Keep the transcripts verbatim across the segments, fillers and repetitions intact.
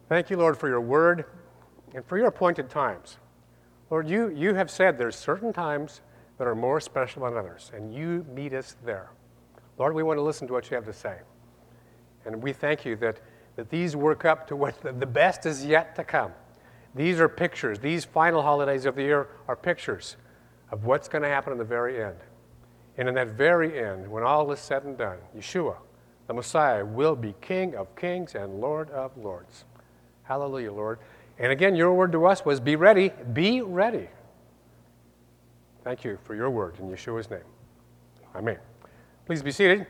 Thank you, Lord, for your word and for your appointed times. Lord, you, you have said there's certain times that are more special than others, and you meet us there. Lord, we want to listen to what you have to say. And we thank you that, that these work up to what the, the best is yet to come. These are pictures. These final holidays of the year are pictures of what's going to happen in the very end. And in that very end, when all is said and done, Yeshua, the Messiah, will be King of kings and Lord of lords. Hallelujah, Lord. And again, your word to us was, be ready, be ready. Thank you for your word in Yeshua's name. Amen. Please be seated.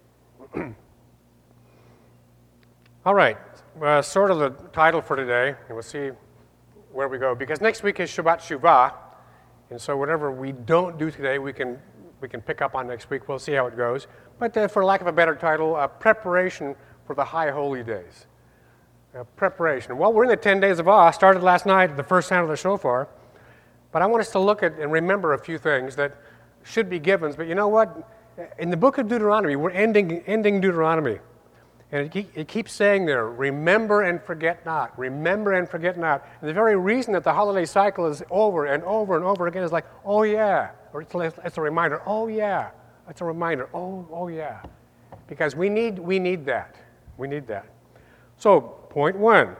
All right, uh, sort of the title for today, and we'll see where we go. Because next week is Shabbat Shuvah, and so whatever we don't do today, we can we can pick up on next week. We'll see how it goes. But uh, for lack of a better title, uh, preparation for the High Holy Days. Uh, preparation. Well, we're in the ten days of awe. Started last night at the first sound of the shofar. But I want us to look at and remember a few things that should be givens. But you know what? In the book of Deuteronomy, we're ending ending Deuteronomy. And it, it keeps saying there, remember and forget not. Remember and forget not. And the very reason that the holiday cycle is over and over and over again is like, oh yeah. Or it's, it's a reminder, oh yeah. It's a reminder, oh, oh yeah. Because we need we need that. We need that. So, point one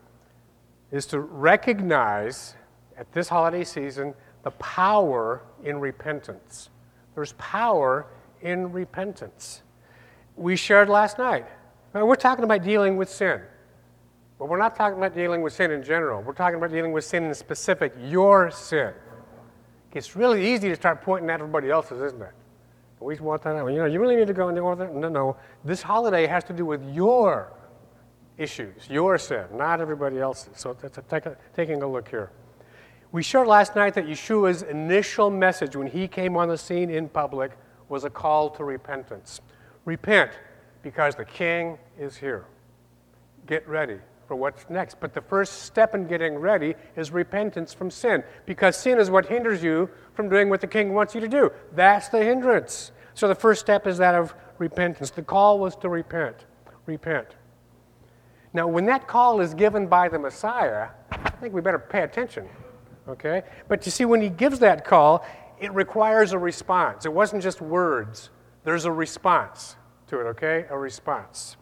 is to recognize at this holiday season the power in repentance. There's power in repentance. We shared last night. Now, we're talking about dealing with sin. But we're not talking about dealing with sin in general. We're talking about dealing with sin in specific, your sin. It's really easy to start pointing at everybody else's, isn't it? We want that. You know, you really need to go and do all that. No, no. This holiday has to do with your issues, your sin, not everybody else's. So that's a, take a, taking a look here. We shared last night that Yeshua's initial message when he came on the scene in public was a call to repentance. Repent, because the King is here. Get ready for what's next. But the first step in getting ready is repentance from sin, because sin is what hinders you from doing what the King wants you to do. That's the hindrance. So the first step is that of repentance. The call was to repent. Repent. Now, when that call is given by the Messiah, I think we better pay attention, okay? But you see, when he gives that call, it requires a response. It wasn't just words. There's a response to it, okay? A response.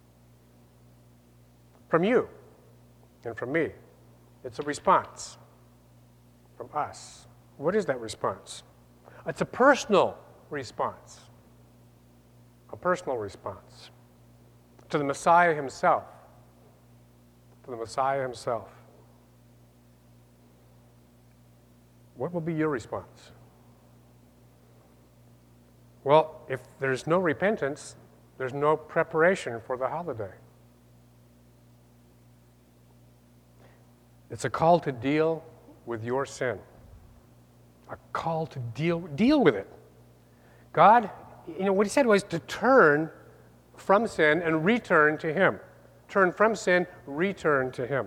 From you and from me. It's a response from us. What is that response? It's a personal response. A personal response to the Messiah himself. To the Messiah himself. What will be your response? Well, if there's no repentance, there's no preparation for the holiday. It's a call to deal with your sin. A call to deal, deal with it. God, you know, what he said was to turn from sin and return to him. Turn from sin, return to him.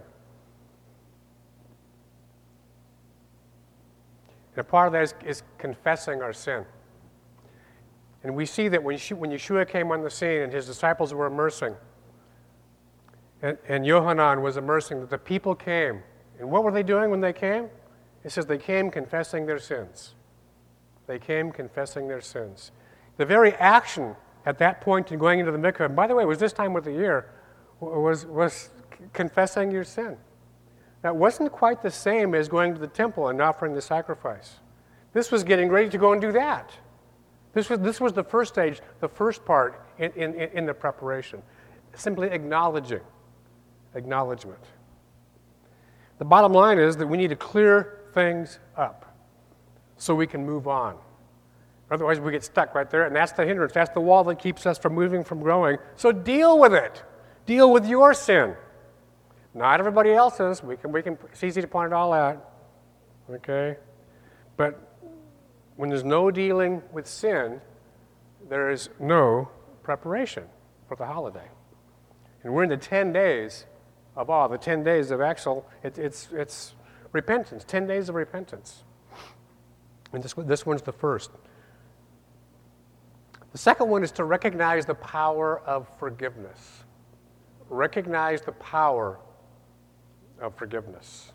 And a part of that is, is confessing our sin. And we see that when Yeshua came on the scene and his disciples were immersing, and, and Yohanan was immersing, that the people came. And what were they doing when they came? It says they came confessing their sins. They came confessing their sins. The very action at that point in going into the mikveh, and by the way, it was this time of the year, was, was confessing your sin. That wasn't quite the same as going to the temple and offering the sacrifice. This was getting ready to go and do that. This was, this was the first stage, the first part in, in, in the preparation. Simply acknowledging. Acknowledgement. The bottom line is that we need to clear things up so we can move on. Otherwise, we get stuck right there, and that's the hindrance. That's the wall that keeps us from moving, from growing. So deal with it. Deal with your sin. Not everybody else's. We can, we can, it's easy to point it all out. Okay? But when there's no dealing with sin, there is no preparation for the holiday. And we're in the ten days of awe, the ten days of Exel. It, it's, it's repentance, ten days of repentance. And this, this one's the first. The second one is to recognize the power of forgiveness. Recognize the power of forgiveness.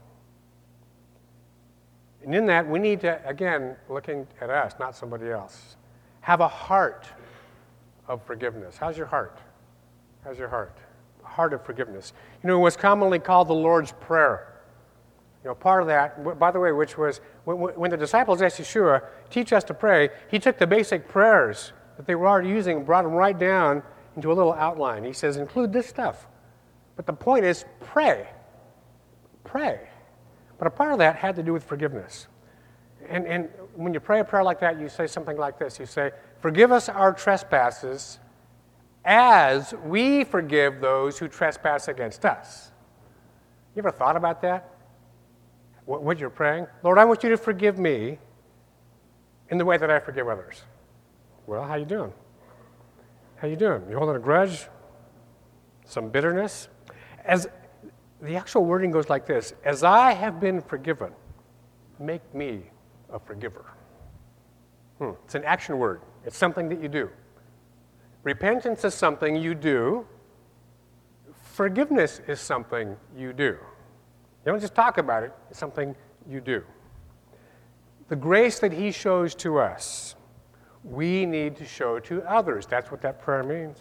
And in that, we need to, again, looking at us, not somebody else, have a heart of forgiveness. How's your heart? How's your heart? A heart of forgiveness. You know, what's commonly called the Lord's Prayer. You know, part of that, by the way, which was, when, when the disciples asked Yeshua, teach us to pray, he took the basic prayers that they were already using and brought them right down into a little outline. He says, include this stuff. But the point is, pray. Pray. But a part of that had to do with forgiveness. And, and when you pray a prayer like that, you say something like this. You say, forgive us our trespasses as we forgive those who trespass against us. You ever thought about that? What, what you're praying? Lord, I want you to forgive me in the way that I forgive others. Well, how you doing? How you doing? You holding a grudge? Some bitterness? As the actual wording goes like this, as I have been forgiven, make me a forgiver. Hmm. It's an action word. It's something that you do. Repentance is something you do. Forgiveness is something you do. You don't just talk about it. It's something you do. The grace that he shows to us, we need to show to others. That's what that prayer means.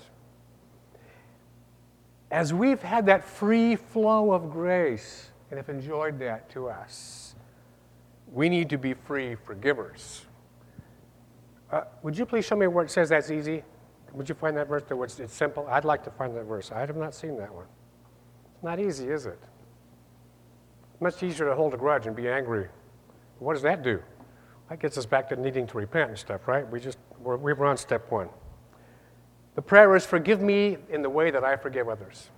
As we've had that free flow of grace and have enjoyed that to us, we need to be free forgivers. Uh, would you please show me where it says that's easy? Would you find that verse? That it's, it's simple. I'd like to find that verse. I have not seen that one. It's not easy, is it? Much easier to hold a grudge and be angry. What does that do? That gets us back to needing to repent and stuff, right? We just we're, we were on step one. The prayer is, forgive me in the way that I forgive others.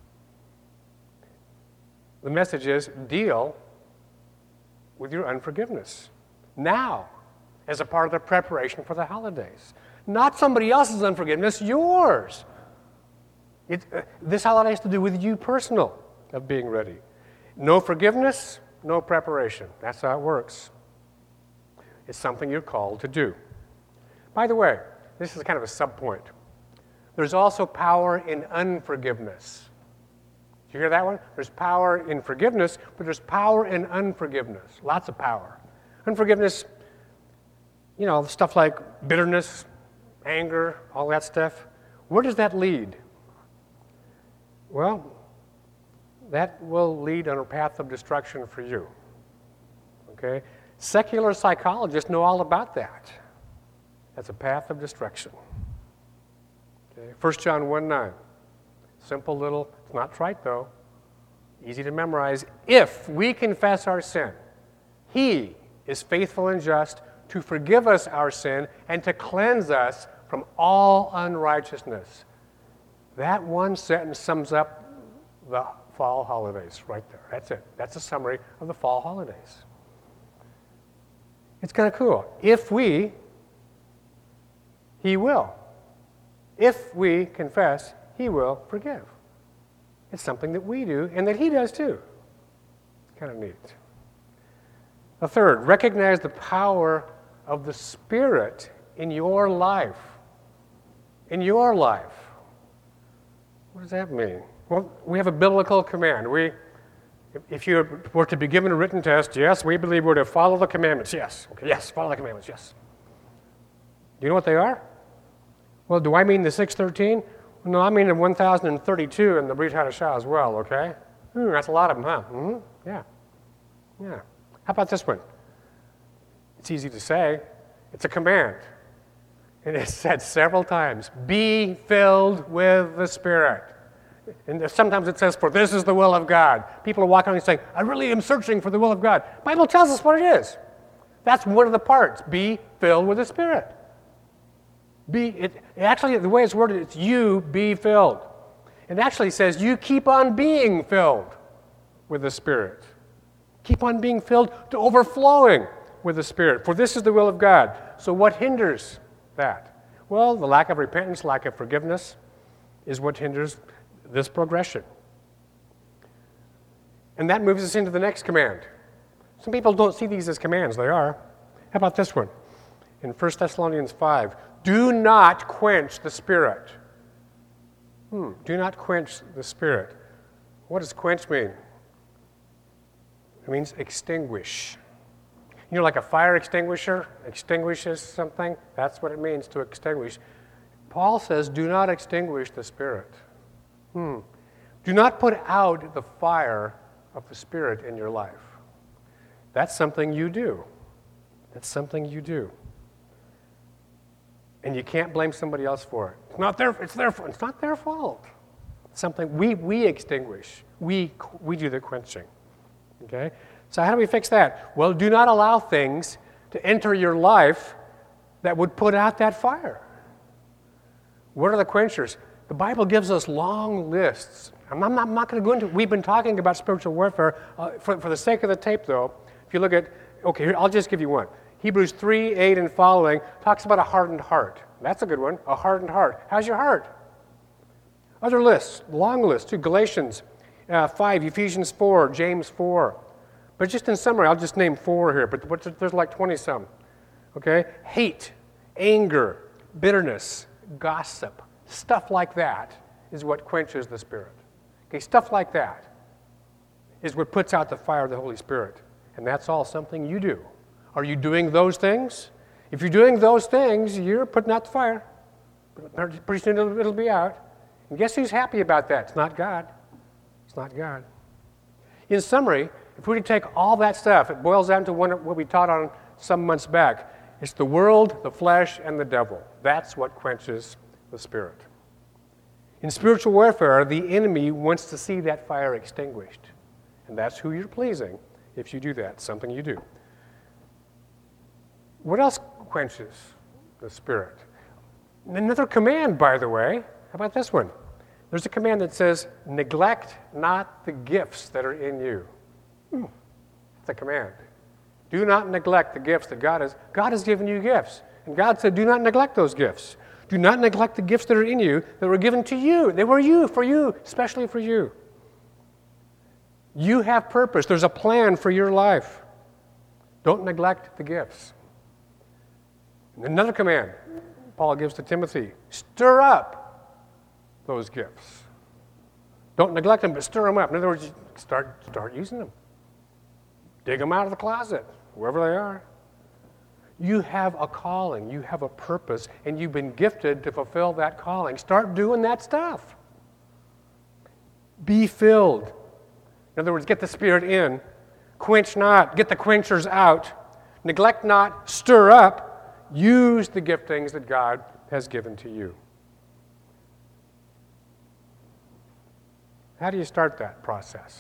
The message is, deal with your unforgiveness now, as a part of the preparation for the holidays. Not somebody else's unforgiveness, yours. It, uh, this holiday has to do with you personal, of being ready. No forgiveness, no preparation. That's how it works. It's something you're called to do. By the way, this is kind of a sub-point. There's also power in unforgiveness. Did you hear that one? There's power in forgiveness, but there's power in unforgiveness. Lots of power. Unforgiveness, you know, stuff like bitterness, anger, all that stuff. Where does that lead? Well, that will lead on a path of destruction for you. Okay? Secular psychologists know all about that. That's a path of destruction. Okay? First John one nine. Simple little, it's not trite though. Easy to memorize. If we confess our sin, he is faithful and just to forgive us our sin and to cleanse us from all unrighteousness. That one sentence sums up the fall holidays right there. That's it. That's a summary of the fall holidays. It's kind of cool. If we, he will. If we confess, he will forgive. It's something that we do and that he does too. It's kind of neat. The third, recognize the power of the Spirit in your life. In your life. What does that mean? Well, we have a biblical command. We, if you were to be given a written test, yes, we believe we're to follow the commandments. Yes. Okay. Yes, follow the commandments. Yes. Do you know what they are? Well, do I mean the six thirteen? No, I mean the one thousand thirty-two in the Brit Hadashah as well, okay? Hmm, that's a lot of them, huh? Mm-hmm. Yeah. Yeah. How about this one? It's easy to say. It's a command. And it's said several times. Be filled with the Spirit. And sometimes it says, for this is the will of God. People are walking around and saying, I really am searching for the will of God. The Bible tells us what it is. That's one of the parts. Be filled with the Spirit. Be it actually, the way it's worded, it's you be filled. It actually says you keep on being filled with the Spirit. Keep on being filled to overflowing with the Spirit. For this is the will of God. So what hinders that? Well, the lack of repentance, lack of forgiveness is what hinders this progression. And that moves us into the next command. Some people don't see these as commands. They are. How about this one? In First Thessalonians five, do not quench the Spirit. Hmm, do not quench the Spirit. What does quench mean? It means extinguish. You know, like a fire extinguisher extinguishes something? That's what it means to extinguish. Paul says, do not extinguish the Spirit. Hmm. Do not put out the fire of the Spirit in your life. That's something you do. That's something you do. And you can't blame somebody else for it. It's not their, it's their, it's not their fault. It's something we, we extinguish. We, we do the quenching. Okay? So how do we fix that? Well, do not allow things to enter your life that would put out that fire. What are the quenchers? The Bible gives us long lists. I'm not, I'm not going to go into it. We've been talking about spiritual warfare. Uh, for, for the sake of the tape, though, if you look at, okay, here, I'll just give you one. Hebrews three, eight and following talks about a hardened heart. That's a good one, a hardened heart. How's your heart? Other lists, long lists, too. Galatians uh, five, Ephesians four, James four. But just in summary, I'll just name four here, but, but there's like twenty-some. Okay? Hate, anger, bitterness, gossip, stuff like that is what quenches the Spirit. Okay, stuff like that is what puts out the fire of the Holy Spirit. And that's all something you do. Are you doing those things? If you're doing those things, you're putting out the fire. Pretty soon it'll, it'll be out. And guess who's happy about that? It's not God. It's not God. In summary, if we take all that stuff, it boils down to one, what we taught on some months back. It's the world, the flesh, and the devil. That's what quenches the Spirit. In spiritual warfare, the enemy wants to see that fire extinguished. And that's who you're pleasing if you do that, something you do. What else quenches the Spirit? Another command, by the way. How about this one? There's a command that says, neglect not the gifts that are in you. Hmm. That's a command. Do not neglect the gifts that God has. God has given you gifts. And God said, do not neglect those gifts. Do not neglect the gifts that are in you that were given to you. They were you, for you, especially for you. You have purpose. There's a plan for your life. Don't neglect the gifts. Another command Paul gives to Timothy, stir up those gifts. Don't neglect them, but stir them up. In other words, start, start using them. Dig them out of the closet, wherever they are. You have a calling, you have a purpose, and you've been gifted to fulfill that calling. Start doing that stuff. Be filled. In other words, get the Spirit in. Quench not, get the quenchers out. Neglect not, stir up. Use the giftings that God has given to you. How do you start that process?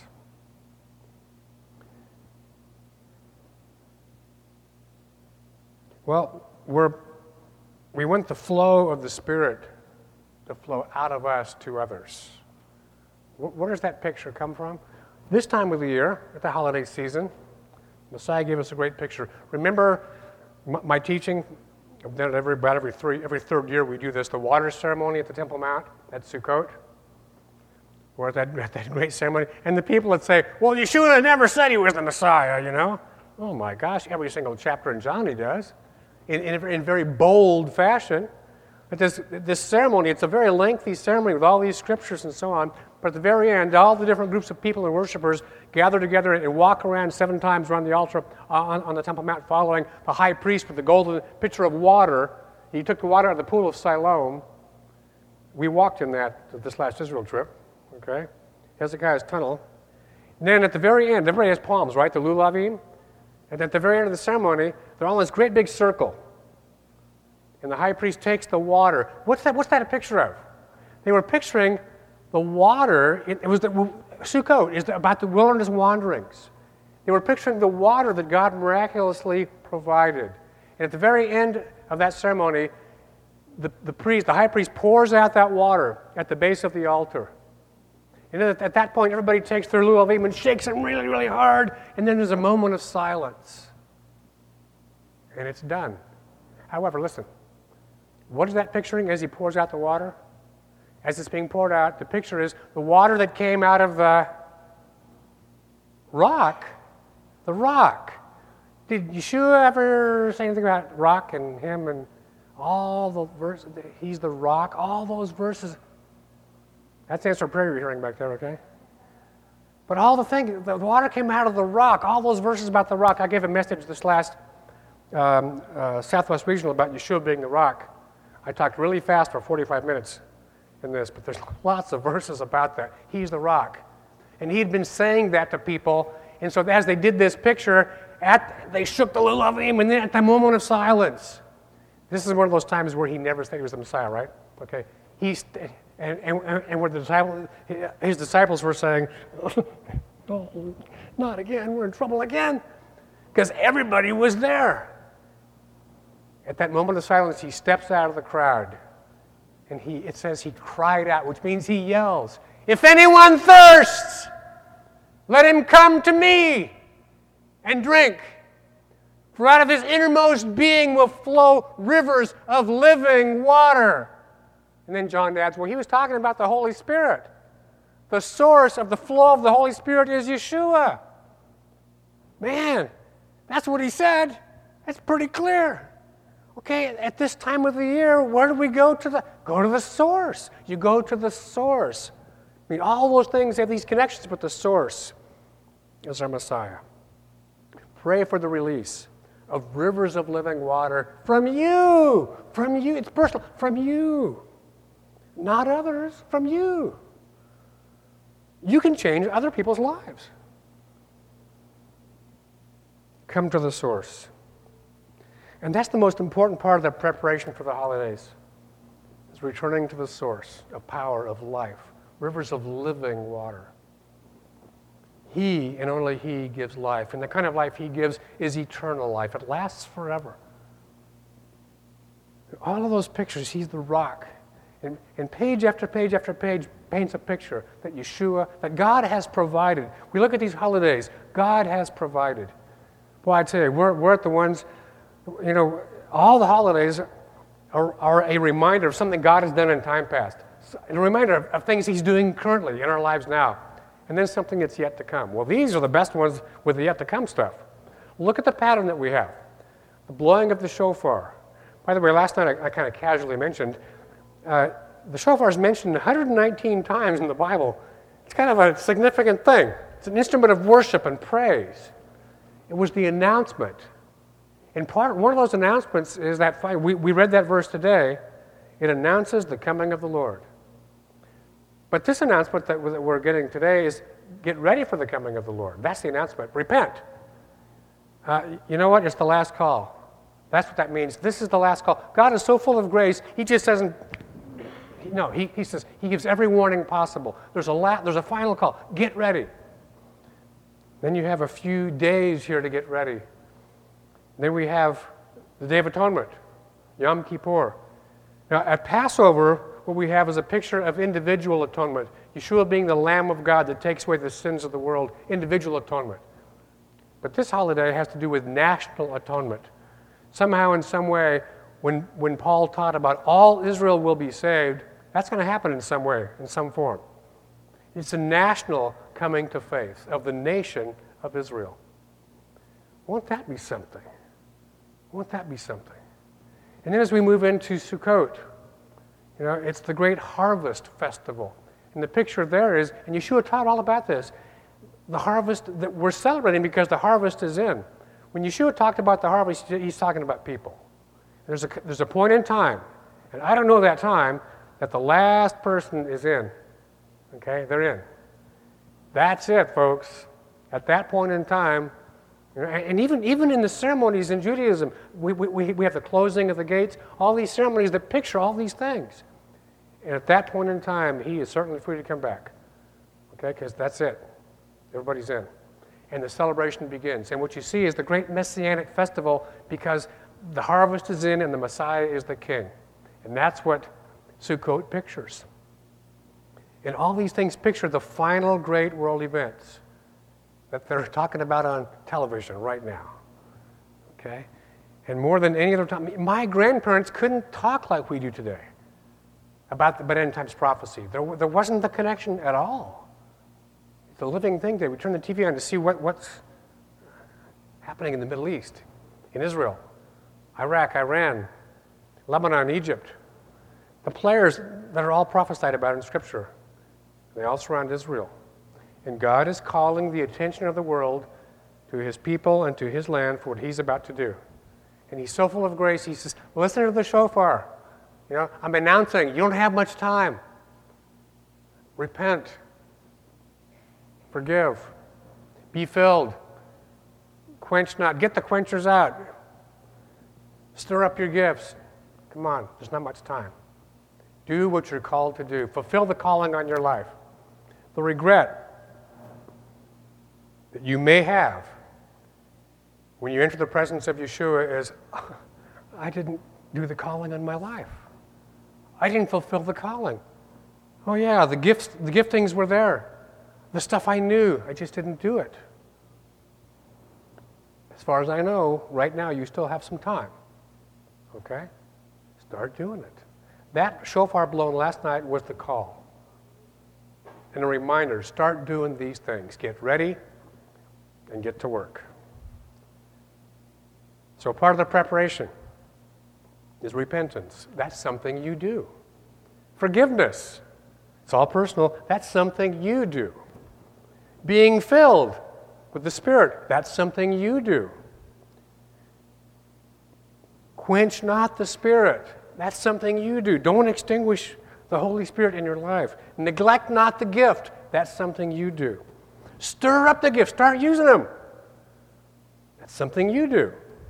Well, we're, we want the flow of the Spirit to flow out of us to others. Where does that picture come from? This time of the year, at the holiday season, Messiah gave us a great picture. Remember my teaching? I've done it every, about every, three, every third year we do this, the water ceremony at the Temple Mount at Sukkot. We're at that, at that great ceremony. And the people would say, well, Yeshua have never said he was the Messiah, you know. Oh my gosh, every single chapter in John he does. In, in, in very bold fashion. But this, this ceremony, it's a very lengthy ceremony with all these scriptures and so on. But at the very end, all the different groups of people and worshipers gather together and walk around seven times around the altar on, on the Temple Mount, following the high priest with the golden pitcher of water. He took the water out of the pool of Siloam. We walked in that this last Israel trip. Okay? Hezekiah's tunnel. And then at the very end, everybody has palms, right? The lulavim. And at the very end of the ceremony, they're all in this great big circle. And the high priest takes the water. What's that, what's that a picture of? They were picturing the water. It, it was the, Sukkot is about the wilderness wanderings. They were picturing the water that God miraculously provided. And at the very end of that ceremony, the, the priest, the high priest, pours out that water at the base of the altar. And then at that point, everybody takes their lulavim and shakes them really, really hard, and then there's a moment of silence. And it's done. However, listen, what is that picturing as he pours out the water? As it's being poured out, the picture is the water that came out of the rock, the rock. Did Yeshua ever say anything about rock and him and all the verses? He's the rock, all those verses. That's answer prayer you're hearing back there, okay? But all the thing, the water came out of the rock. All those verses about the rock. I gave a message this last um, uh, Southwest Regional about Yeshua being the rock. I talked really fast for forty-five minutes in this, but there's lots of verses about that. He's the rock. And he had been saying that to people, and so as they did this picture, at, they shook the little of him, and then at the moment of silence, this is one of those times where he never said he was the Messiah, right? Okay, he's and and and where the disciples, his disciples were saying, "No, not again. We're in trouble again," because everybody was there. At that moment of silence, he steps out of the crowd, and he it says he cried out, which means he yells, "If anyone thirsts, let him come to me and drink. For out of his innermost being will flow rivers of living water." And then John adds, well, he was talking about the Holy Spirit. The source of the flow of the Holy Spirit is Yeshua. Man, that's what he said. That's pretty clear. Okay, at this time of the year, where do we go to the go to the source? You go to the source. I mean, all those things have these connections, but the source is our Messiah. Pray for the release of rivers of living water from you. From you. It's personal. From you. Not others. From you. You can change other people's lives. Come to the source. And that's the most important part of the preparation for the holidays, is returning to the source of power, of life, rivers of living water. He and only He gives life. And the kind of life He gives is eternal life. It lasts forever. All of those pictures, He's the rock. And, and page after page after page paints a picture that Yeshua, that God has provided. We look at these holidays, God has provided. Boy, I tell you, we're, we're at the ones, you know, all the holidays are, are a reminder of something God has done in time past. A reminder of, of things He's doing currently in our lives now. And then something that's yet to come. Well, these are the best ones with the yet to come stuff. Look at the pattern that we have. The blowing of the shofar. By the way, last night I, I kind of casually mentioned, uh, the shofar is mentioned one hundred nineteen times in the Bible. It's kind of a significant thing. It's an instrument of worship and praise. It was the announcement. And part, one of those announcements is that, we, we read that verse today, it announces the coming of the Lord. But this announcement that we're getting today is get ready for the coming of the Lord. That's the announcement. Repent. Uh, you know what? It's the last call. That's what that means. This is the last call. God is so full of grace, He just doesn't, no, He, he says, He gives every warning possible. There's a, la, there's a final call. Get ready. Then you have a few days here to get ready. Then we have the Day of Atonement, Yom Kippur. Now, at Passover, what we have is a picture of individual atonement. Yeshua being the Lamb of God that takes away the sins of the world, individual atonement. But this holiday has to do with national atonement. Somehow, in some way, when, when Paul taught about all Israel will be saved, that's going to happen in some way, in some form. It's a national coming to faith of the nation of Israel. Won't that be something? Won't that be something? And then as we move into Sukkot, you know, it's the great harvest festival. And the picture there is, and Yeshua taught all about this, the harvest that we're celebrating because the harvest is in. When Yeshua talked about the harvest, He's talking about people. There's a, there's a point in time, and I don't know that time, that the last person is in. Okay, they're in. That's it, folks. At that point in time, and even, even in the ceremonies in Judaism, we, we, we have the closing of the gates, all these ceremonies that picture all these things. And at that point in time, He is certainly free to come back. Okay, because that's it. Everybody's in. And the celebration begins. And what you see is the great Messianic festival because the harvest is in and the Messiah is the King. And that's what Sukkot pictures. And all these things picture the final great world events that they're talking about on television right now, okay? And more than any other time, my grandparents couldn't talk like we do today about the but end times prophecy. There, there wasn't the connection at all. It's a living thing there. We turn the T V on to see what, what's happening in the Middle East, in Israel, Iraq, Iran, Lebanon, Egypt. The players that are all prophesied about in Scripture, they all surround Israel. And God is calling the attention of the world to his people and to his land for what he's about to do. And he's so full of grace, he says, listen to the shofar. You know, I'm announcing, you don't have much time. Repent. Forgive. Be filled. Quench not. Get the quenchers out. Stir up your gifts. Come on, there's not much time. Do what you're called to do. Fulfill the calling on your life. The regret that you may have when you enter the presence of Yeshua is, I didn't do the calling on my life. I didn't fulfill the calling. Oh yeah, the gifts, the giftings were there. The stuff I knew, I just didn't do it. As far as I know, right now you still have some time. Okay? Start doing it. That shofar blown last night was the call. And a reminder, start doing these things. Get ready and get to work. So part of the preparation is repentance. That's something you do. Forgiveness. It's all personal. That's something you do. Being filled with the Spirit. That's something you do. Quench not the Spirit. That's something you do. Don't extinguish the Holy Spirit in your life. Neglect not the gift. That's something you do. Stir up the gift. Start using them. That's something you do.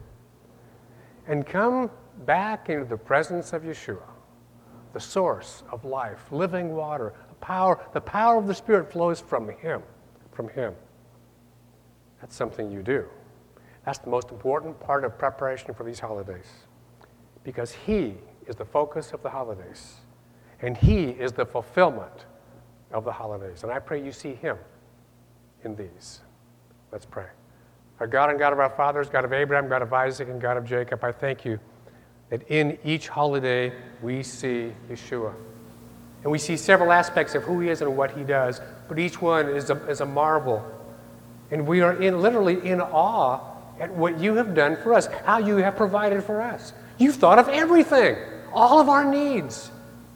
And come back into the presence of Yeshua, the source of life, living water, the power, the power of the Spirit flows from Him, from Him. That's something you do. That's the most important part of preparation for these holidays, because He is the focus of the holidays, and He is the fulfillment of the holidays. And I pray you see Him in these. Let's pray. Our God and God of our fathers, God of Abraham, God of Isaac, and God of Jacob, I thank you that in each holiday we see Yeshua. And we see several aspects of who He is and what He does, but each one is a, is a marvel. And we are in, literally in awe at what you have done for us, how you have provided for us. You've thought of everything, all of our needs.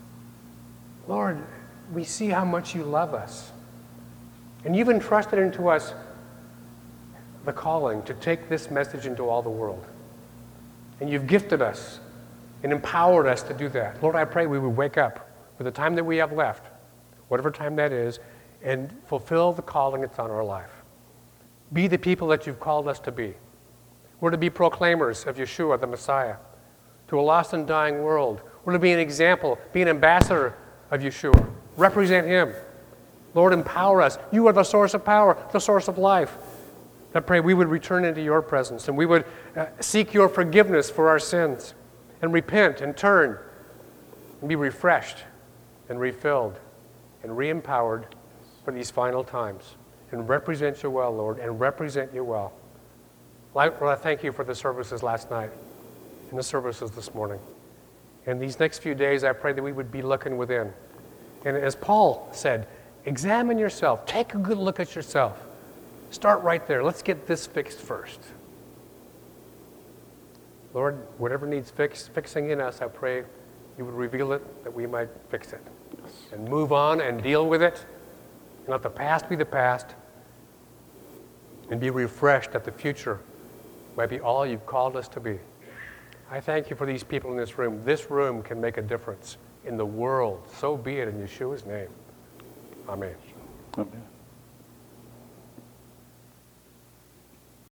Lord, we see how much you love us. And you've entrusted into us the calling to take this message into all the world. And you've gifted us and empowered us to do that. Lord, I pray we would wake up with the time that we have left, whatever time that is, and fulfill the calling that's on our life. Be the people that you've called us to be. We're to be proclaimers of Yeshua, the Messiah, to a lost and dying world. We're to be an example, be an ambassador of Yeshua. Represent Him. Lord, empower us. You are the source of power, the source of life. I pray we would return into your presence and we would uh, seek your forgiveness for our sins and repent and turn and be refreshed and refilled and re-empowered for these final times and represent you well, Lord, and represent you well. Lord, I thank you for the services last night and the services this morning. And these next few days, I pray that we would be looking within. And as Paul said, examine yourself. Take a good look at yourself. Start right there. Let's get this fixed first. Lord, whatever needs fix, fixing in us, I pray you would reveal it that we might fix it. And move on and deal with it. And let the past be the past. And be refreshed that the future might be all you've called us to be. I thank you for these people in this room. This room can make a difference in the world. So be it in Yeshua's name. Amen. Amen.